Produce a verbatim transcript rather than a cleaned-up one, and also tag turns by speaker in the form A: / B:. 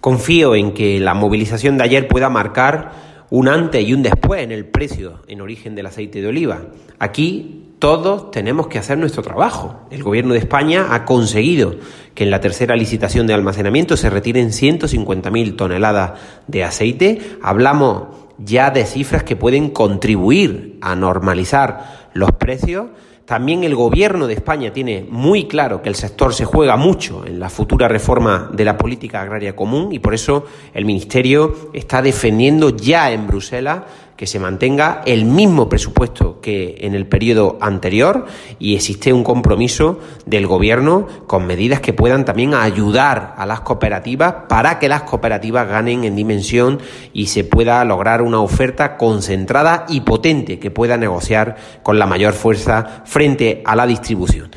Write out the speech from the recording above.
A: Confío en que la movilización de ayer pueda marcar un antes y un después en el precio en origen del aceite de oliva. Aquí todos tenemos que hacer nuestro trabajo. El Gobierno de España ha conseguido que en la tercera licitación de almacenamiento se retiren ciento cincuenta mil toneladas de aceite. Hablamos ya de cifras que pueden contribuir a normalizar los precios. También el Gobierno de España tiene muy claro que el sector se juega mucho en la futura reforma de la política agraria común y por eso el Ministerio está defendiendo ya en Bruselas que se mantenga el mismo presupuesto que en el periodo anterior y existe un compromiso del Gobierno con medidas que puedan también ayudar a las cooperativas para que las cooperativas ganen en dimensión y se pueda lograr una oferta concentrada y potente que pueda negociar con la mayor fuerza frente a la distribución.